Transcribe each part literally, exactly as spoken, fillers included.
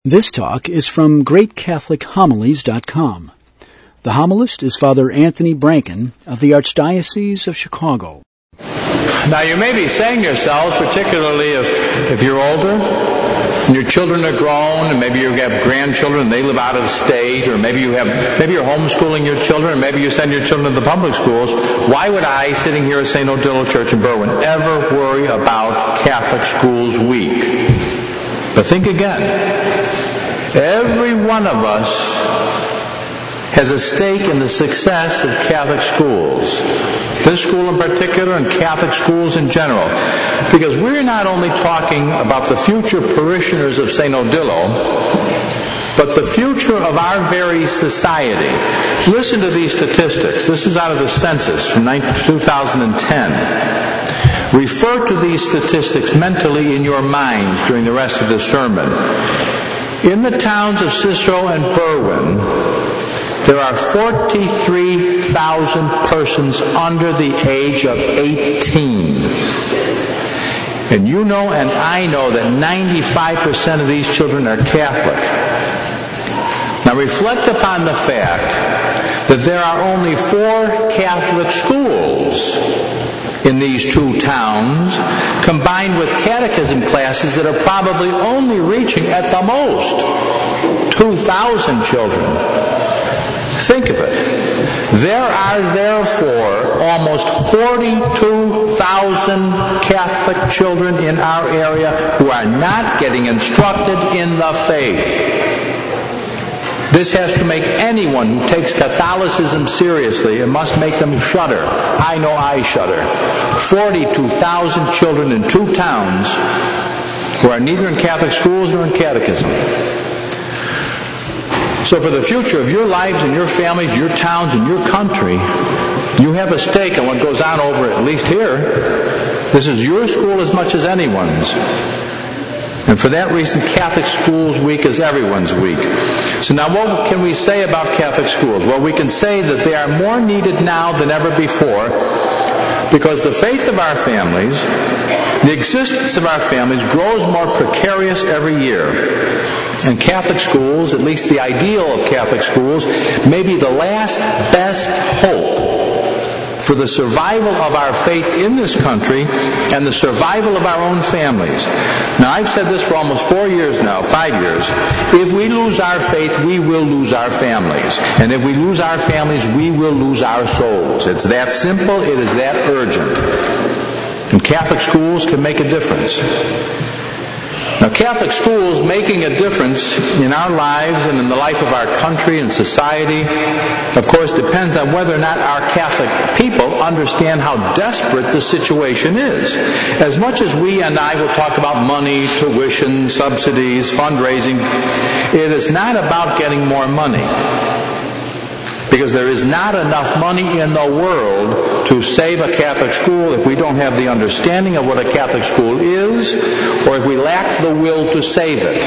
This talk is from Great Catholic Homilies dot com. The homilist is Father Anthony Branken of the Archdiocese of Chicago. Now you may be saying to yourselves, particularly if, if you're older, and your children are grown, and maybe you have grandchildren and they live out of the state, or maybe you have maybe you're homeschooling your children, or maybe you send your children to the public schools. Why would I, sitting here at Saint Odilo Church in Berwyn, ever worry about Catholic Schools Week? But think again. Every one of us has a stake in the success of Catholic schools. This school in particular and Catholic schools in general. Because we're not only talking about the future parishioners of Saint Odilo, but the future of our very society. Listen to these statistics. This is out of the census from two thousand ten. Refer to these statistics mentally in your minds during the rest of the sermon. In the towns of Cicero and Berwyn, there are forty-three thousand persons under the age of eighteen. And you know and I know that ninety-five percent of these children are Catholic. Now reflect upon the fact that there are only four Catholic schools in these two towns, combined with catechism classes that are probably only reaching at the most two thousand children. Think of it. There are therefore almost forty-two thousand Catholic children in our area who are not getting instructed in the faith. This has to make anyone who takes Catholicism seriously, it must make them shudder. I know I shudder. forty-two thousand children in two towns who are neither in Catholic schools nor in catechism. So for the future of your lives and your families, your towns and your country, you have a stake in what goes on over at least here. This is your school as much as anyone's. And for that reason, Catholic Schools Week is everyone's week. So now what can we say about Catholic schools? Well, we can say that they are more needed now than ever before because the faith of our families, the existence of our families grows more precarious every year. And Catholic schools, at least the ideal of Catholic schools, may be the last best hope for the survival of our faith in this country and the survival of our own families. Now, I've said this for almost four years now, five years. If we lose our faith, we will lose our families. And if we lose our families, we will lose our souls. It's that simple. It is that urgent. And Catholic schools can make a difference. Now, Catholic schools making a difference in our lives and in the life of our country and society, of course, depends on whether or not our Catholic people understand how desperate the situation is. As much as we and I will talk about money, tuition, subsidies, fundraising, it is not about getting more money. Because there is not enough money in the world to save a Catholic school if we don't have the understanding of what a Catholic school is, or if we lack the will to save it.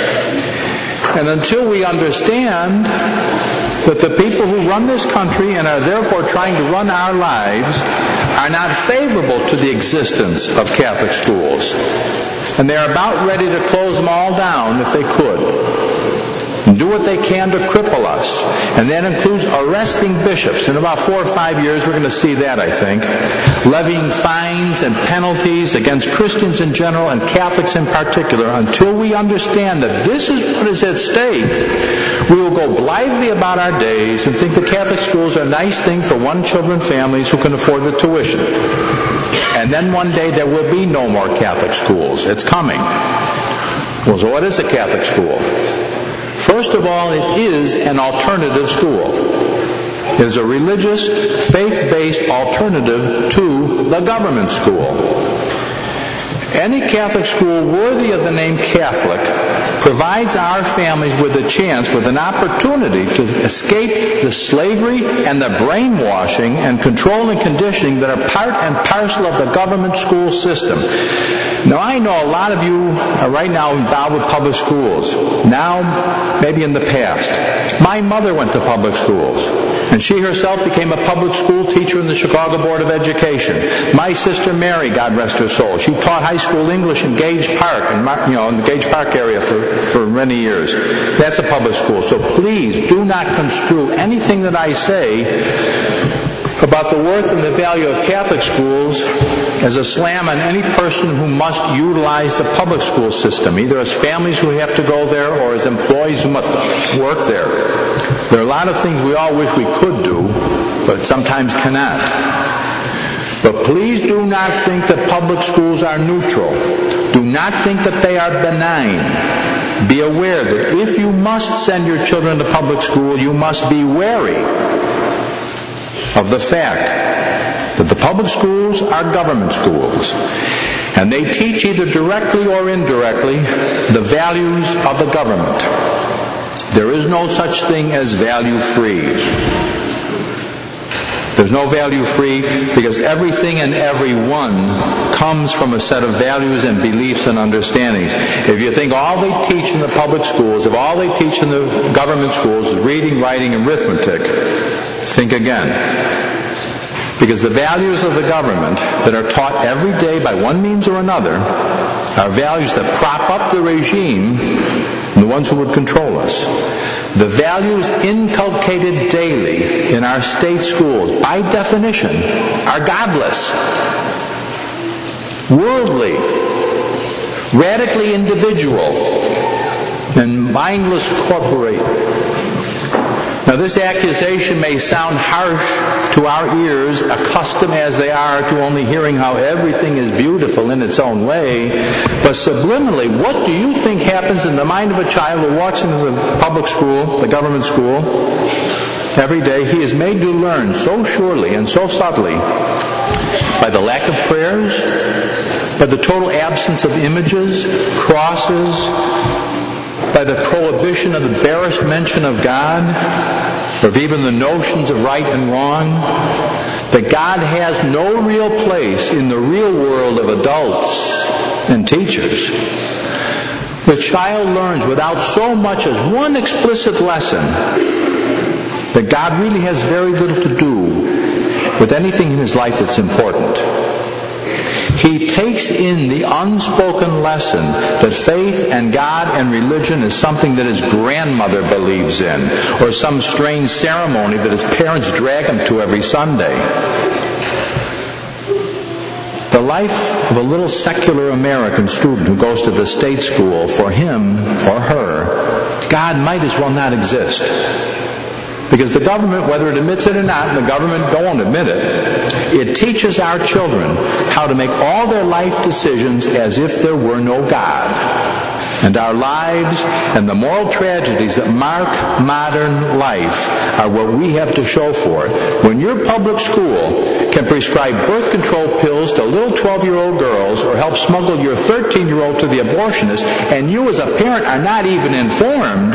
And until we understand that the people who run this country and are therefore trying to run our lives are not favorable to the existence of Catholic schools, and they're about ready to close them all down if they could, and do what they can to cripple us. And that includes arresting bishops. In about four or five years, we're going to see that, I think. Levying fines and penalties against Christians in general and Catholics in particular. Until we understand that this is what is at stake, we will go blithely about our days and think the Catholic schools are a nice thing for one-children families who can afford the tuition. And then one day there will be no more Catholic schools. It's coming. Well, so what is a Catholic school? First of all, it is an alternative school. It is a religious, faith-based alternative to the government school. Any Catholic school worthy of the name Catholic provides our families with a chance, with an opportunity to escape the slavery and the brainwashing and control and conditioning that are part and parcel of the government school system. Now, I know a lot of you are right now involved with public schools. Now, maybe in the past. My mother went to public schools. And she herself became a public school teacher in the Chicago Board of Education. My sister Mary, God rest her soul, she taught high school English in Gage Park, in, you know, in the Gage Park area for, for many years. That's a public school. So please do not construe anything that I say about the worth and the value of Catholic schools as a slam on any person who must utilize the public school system, either as families who have to go there or as employees who must work there. There are a lot of things we all wish we could do, but sometimes cannot. But please do not think that public schools are neutral. Do not think that they are benign. Be aware that if you must send your children to public school, you must be wary of the fact that the public schools are government schools, and they teach either directly or indirectly the values of the government. There is no such thing as value-free. There's no value-free because everything and everyone comes from a set of values and beliefs and understandings. If you think all they teach in the public schools, if all they teach in the government schools is reading, writing, and arithmetic, think again. Because the values of the government that are taught every day by one means or another are values that prop up the regime and the ones who would control us. The values inculcated daily in our state schools, by definition, are godless, worldly, radically individual, and mindless corporate. Now, this accusation may sound harsh to our ears, accustomed as they are to only hearing how everything is beautiful in its own way, but subliminally, what do you think happens in the mind of a child who walks into the public school, the government school, every day? He is made to learn so surely and so subtly by the lack of prayers, by the total absence of images, crosses, by the prohibition of the barest mention of God, or of even the notions of right and wrong, that God has no real place in the real world of adults and teachers. The child learns without so much as one explicit lesson that God really has very little to do with anything in his life that's important. He takes in the unspoken lesson that faith and God and religion is something that his grandmother believes in, or some strange ceremony that his parents drag him to every Sunday. The life of a little secular American student who goes to the state school, for him or her, God might as well not exist. Because the government, whether it admits it or not, and the government don't admit it, it teaches our children how to make all their life decisions as if there were no God. And our lives and the moral tragedies that mark modern life are what we have to show for it. When your public school can prescribe birth control pills to little twelve-year-old girls or help smuggle your thirteen-year-old to the abortionist, and you as a parent are not even informed,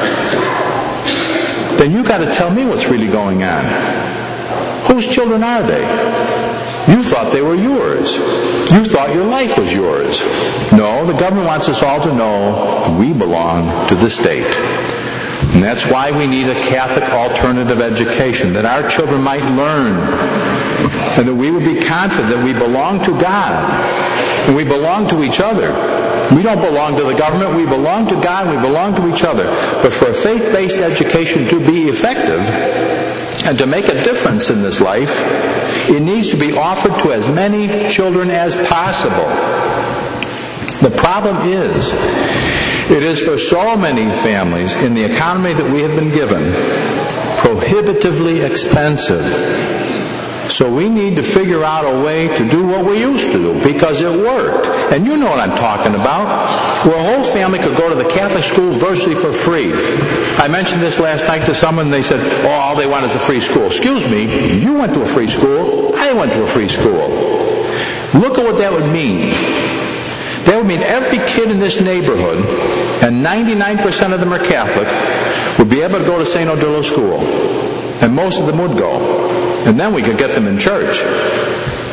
then you got to tell me what's really going on. Whose children are they? You thought they were yours. You thought your life was yours. No, the government wants us all to know we belong to the state. And that's why we need a Catholic alternative education, that our children might learn, and that we would be confident that we belong to God, and we belong to each other. We don't belong to the government, we belong to God, and we belong to each other. But for a faith-based education to be effective and to make a difference in this life, it needs to be offered to as many children as possible. The problem is, it is for so many families in the economy that we have been given prohibitively expensive. So we need to figure out a way to do what we used to do, because it worked. And you know what I'm talking about, where a whole family could go to the Catholic school virtually for free. I mentioned this last night to someone, and they said, oh, all they want is a free school. Excuse me, you went to a free school, I went to a free school. Look at what that would mean. That would mean every kid in this neighborhood, and ninety-nine percent of them are Catholic, would be able to go to Saint Odilo School. And most of them would go. And then we could get them in church.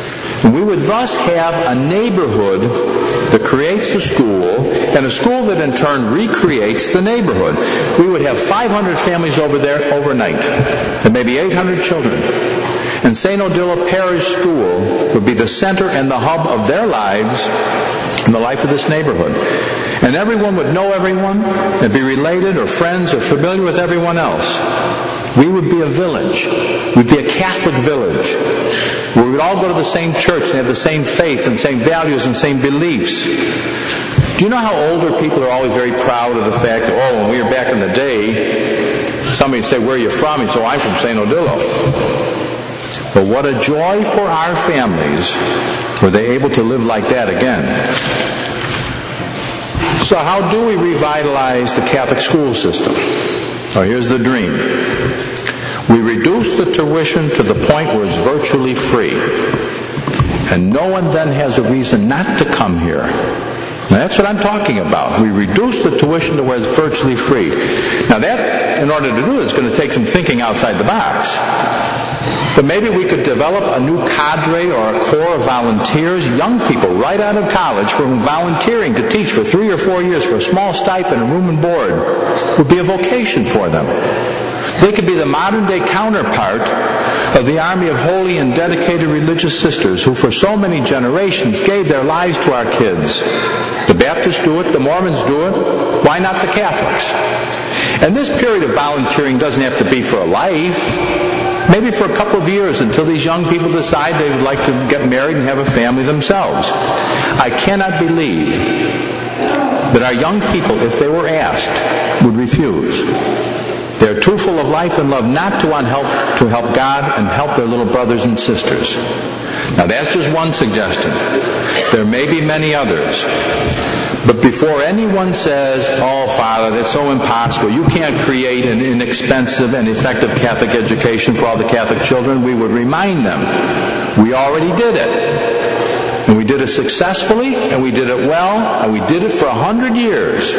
And we would thus have a neighborhood that creates the school, and a school that in turn recreates the neighborhood. We would have five hundred families over there overnight, and maybe eight hundred children. And Saint Odilo Parish School would be the center and the hub of their lives and the life of this neighborhood. And everyone would know everyone and be related or friends or familiar with everyone else. We would be a village. We'd be a Catholic village where we would all go to the same church and have the same faith and same values and same beliefs. Do you know how older people are always very proud of the fact that, oh, when we were back in the day, somebody would say, where are you from? He'd say, oh, I'm from Saint Odilo. But what a joy for our families were they able to live like that again. So how do we revitalize the Catholic school system? Oh, here's the dream. We reduce the tuition to the point where it's virtually free. And no one then has a reason not to come here. Now that's what I'm talking about. We reduce the tuition to where it's virtually free. Now that, in order to do this, is going to take some thinking outside the box. But maybe we could develop a new cadre or a corps of volunteers, young people right out of college for whom volunteering to teach for three or four years for a small stipend and room and board would be a vocation for them. They could be the modern-day counterpart of the army of holy and dedicated religious sisters who for so many generations gave their lives to our kids. The Baptists do it, the Mormons do it, why not the Catholics? And this period of volunteering doesn't have to be for a life. Maybe for a couple of years until these young people decide they would like to get married and have a family themselves. I cannot believe that our young people, if they were asked, would refuse. They're too full of life and love not to want help to help God and help their little brothers and sisters. Now that's just one suggestion. There may be many others. But before anyone says, oh, Father, that's so impossible, you can't create an inexpensive and effective Catholic education for all the Catholic children, we would remind them, we already did it. And we did it successfully, and we did it well, and we did it for a hundred years.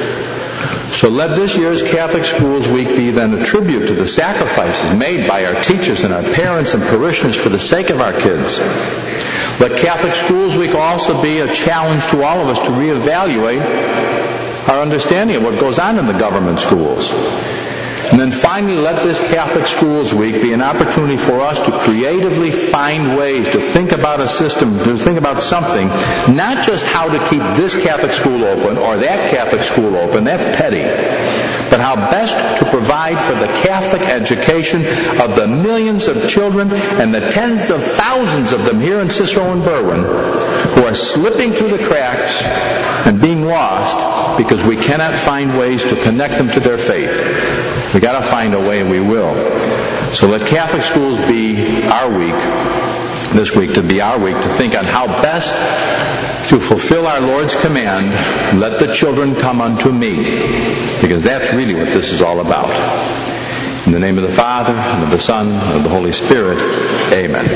So let this year's Catholic Schools Week be then a tribute to the sacrifices made by our teachers and our parents and parishioners for the sake of our kids. Let Catholic Schools Week also be a challenge to all of us to reevaluate our understanding of what goes on in the government schools. And then finally, let this Catholic Schools Week be an opportunity for us to creatively find ways to think about a system, to think about something, not just how to keep this Catholic school open or that Catholic school open, that's petty, but how best to provide for the Catholic education of the millions of children and the tens of thousands of them here in Cicero and Berwyn who are slipping through the cracks and being lost because we cannot find ways to connect them to their faith. We've got to find a way, and we will. So let Catholic schools be our week, this week to be our week, to think on how best to fulfill our Lord's command, let the children come unto me, because that's really what this is all about. In the name of the Father, and of the Son, and of the Holy Spirit, amen.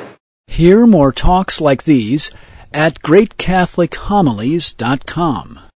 Hear more talks like these at great catholic homilies dot com.